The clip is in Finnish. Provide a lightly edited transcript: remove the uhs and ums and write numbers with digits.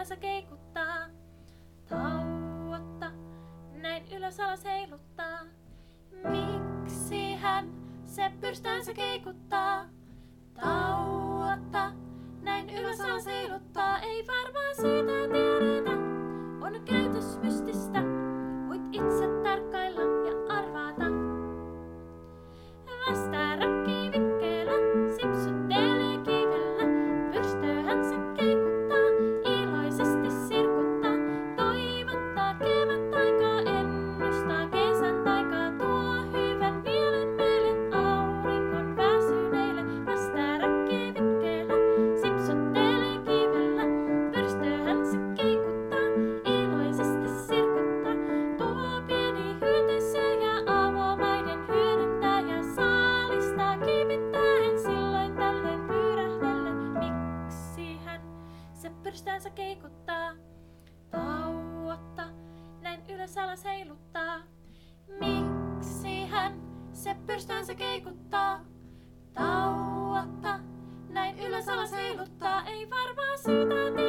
pyrstäänsä keikuttaa. Tauotta, näin ylös alas heiluttaa. Miksi hän se pyrstäänsä keikuttaa? Tauotta, näin ylös alas heiluttaa. Ei varmaan syytä tiedetä, on käytös mystistä. Voit itse tarkkailla ja arvata. Vastaa rakkii vikkeellä, sipsuttelee kivellä. Pyrstöhän se keikuttaa, iloisesti sirkuttaa. Toivottaa kevät aikaa, ennustaa kesän taikaa. Tuo hyvän mielen meille auringon väsyneille. Vastaa rakkii vikkeellä, sipsuttelee kivellä. Pyrstöhän se keikuttaa, iloisesti sirkuttaa. Tuo pieni hyötysö ja avomaiden hyödyntää ja saalistaa kivittäen silloin tällöin pyrähdellen. Miksi hän se pyrstäänsä keikuttaa? Tauotta, näin ylös alas heiluttaa. Miksi hän se pyrstäänsä keikuttaa? Tauotta, näin ylös alas heiluttaa. Ei varmaan syytä